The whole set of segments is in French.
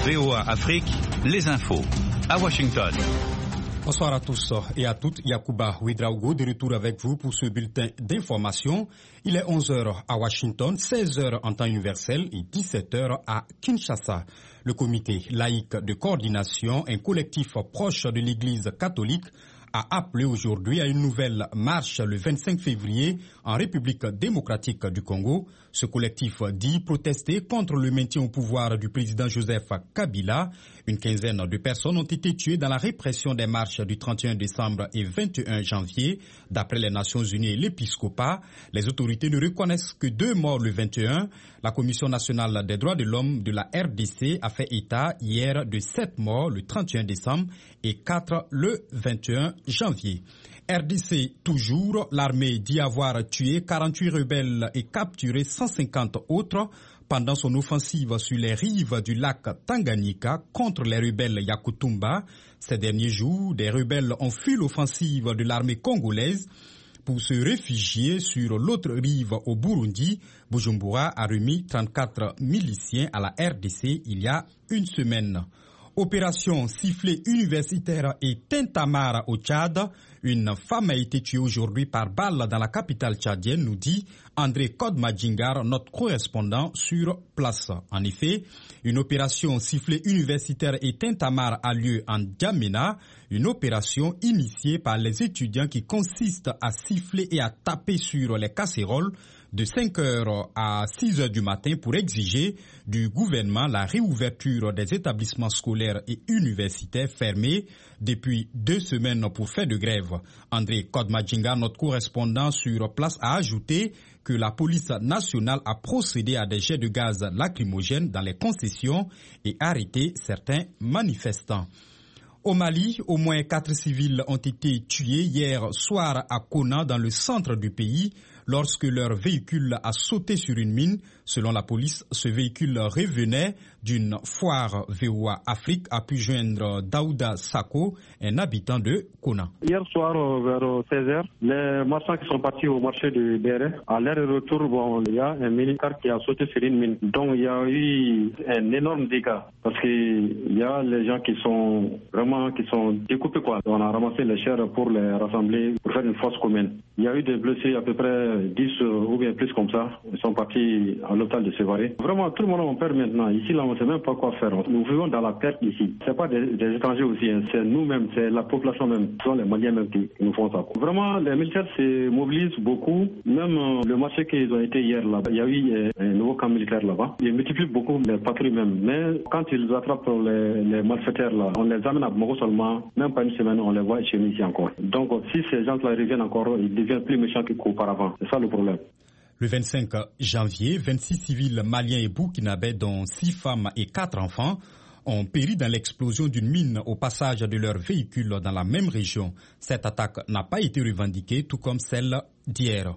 VOA Afrique, les infos. À Washington. Bonsoir à tous et à toutes. Yacouba Ouedraogo de retour avec vous pour ce bulletin d'information. Il est 11h à Washington, 16h en temps universel et 17h à Kinshasa. Le comité laïque de coordination, un collectif proche de l'Église catholique, a appelé aujourd'hui à une nouvelle marche le 25 février en République démocratique du Congo. Ce collectif dit protester contre le maintien au pouvoir du président Joseph Kabila. Une quinzaine de personnes ont été tuées dans la répression des marches du 31 décembre et 21 janvier. D'après les Nations Unies et l'Épiscopat, les autorités ne reconnaissent que 2 morts le 21. La Commission nationale des droits de l'homme de la RDC a fait état hier de 7 morts le 31 décembre et 4 le 21 janvier. RDC toujours, l'armée dit avoir tué 48 rebelles et capturé 150 autres pendant son offensive sur les rives du lac Tanganyika contre les rebelles Yakutumba. Ces derniers jours, des rebelles ont fui l'offensive de l'armée congolaise pour se réfugier sur l'autre rive au Burundi. Bujumbura a remis 34 miliciens à la RDC il y a une semaine. Opération sifflet universitaire et tintamarre au Tchad. Une femme a été tuée aujourd'hui par balle dans la capitale tchadienne, nous dit André Kodmadjingar, notre correspondant sur place. En effet, une opération sifflet universitaire et tintamarre a lieu en Djamena, une opération initiée par les étudiants qui consiste à siffler et à taper sur les casséroles de 5h à 6h du matin pour exiger du gouvernement la réouverture des établissements scolaires et universitaires fermés depuis 2 semaines pour faire de grève. André Kodmadjinga, notre correspondant sur place, a ajouté que la police nationale a procédé à des jets de gaz lacrymogènes dans les concessions et arrêté certains manifestants. Au Mali, au moins 4 civils ont été tués hier soir à Kona, dans le centre du pays, lorsque leur véhicule a sauté sur une mine. Selon la police, ce véhicule revenait d'une foire VOA Afrique, a pu joindre Daouda Sako, un habitant de Kona. Hier soir, vers 16h, les marchands qui sont partis au marché de Béré, à l'air et retour, il y a un mini-car qui a sauté sur une mine. Donc il y a eu un énorme dégât, parce qu'il y a les gens qui sont découpés, quoi. On a ramassé les chairs pour les rassembler, pour faire une fosse commune. Il y a eu des blessés, à peu près 10 ou bien plus comme ça. Ils sont partis à l'hôpital de Sévaré. Vraiment, tout le monde en perd maintenant. Ici, là, on ne sait même pas quoi faire. Nous vivons dans la perte ici. Ce n'est pas des étrangers aussi, hein. C'est nous-mêmes, c'est la population même. Ce sont les Maliens même qui nous font ça. Vraiment, les militaires se mobilisent beaucoup. Même le marché qu'ils ont été hier là, il y a eu un nouveau camp militaire là-bas. Ils multiplient beaucoup les patrouilles même. Mais quand ils attrapent les malfaiteurs là, on les amène à Bamako seulement, même pas une semaine, on les voit chez nous ici encore. Donc si ces gens-là reviennent encore, ils deviennent plus méchants qu'auparavant. C'est ça le problème. Le 25 janvier, 26 civils maliens et burkinabés, dont 6 femmes et 4 enfants, ont péri dans l'explosion d'une mine au passage de leur véhicule dans la même région. Cette attaque n'a pas été revendiquée, tout comme celle d'hier.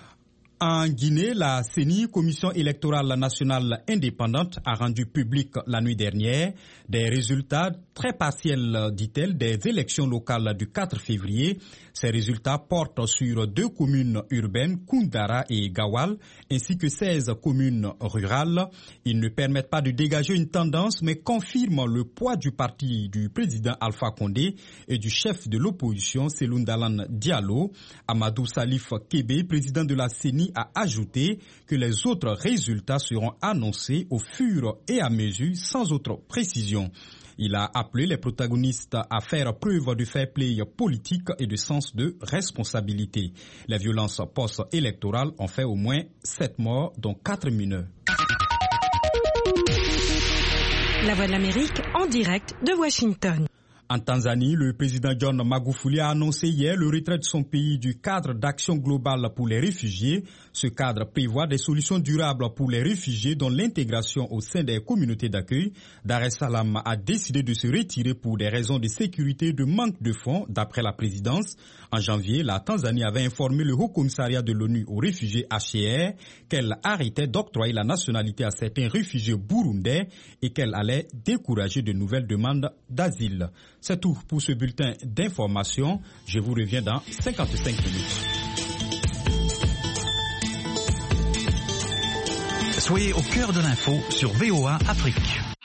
En Guinée, la CENI, Commission électorale nationale indépendante, a rendu public la nuit dernière des résultats très partiels, dit-elle, des élections locales du 4 février. Ces résultats portent sur 2 communes urbaines, Koundara et Gawal, ainsi que 16 communes rurales. Ils ne permettent pas de dégager une tendance, mais confirment le poids du parti du président Alpha Condé et du chef de l'opposition, Cellou Dalein Diallo. Amadou Salif Kébé, président de la CENI, a ajouté que les autres résultats seront annoncés au fur et à mesure sans autre précision. Il a appelé les protagonistes à faire preuve de fair play politique et de sens de responsabilité. Les violences post-électorales ont fait au moins 7 morts, dont 4 mineurs. La Voix de l'Amérique en direct de Washington. En Tanzanie, le président John Magufuli a annoncé hier le retrait de son pays du cadre d'action globale pour les réfugiés. Ce cadre prévoit des solutions durables pour les réfugiés dont l'intégration au sein des communautés d'accueil. Dar es Salaam a décidé de se retirer pour des raisons de sécurité et de manque de fonds, d'après la présidence. En janvier, la Tanzanie avait informé le Haut Commissariat de l'ONU aux réfugiés HCR qu'elle arrêtait d'octroyer la nationalité à certains réfugiés burundais et qu'elle allait décourager de nouvelles demandes d'asile. C'est tout pour ce bulletin d'information. Je vous reviens dans 55 minutes. Soyez au cœur de l'info sur VOA Afrique.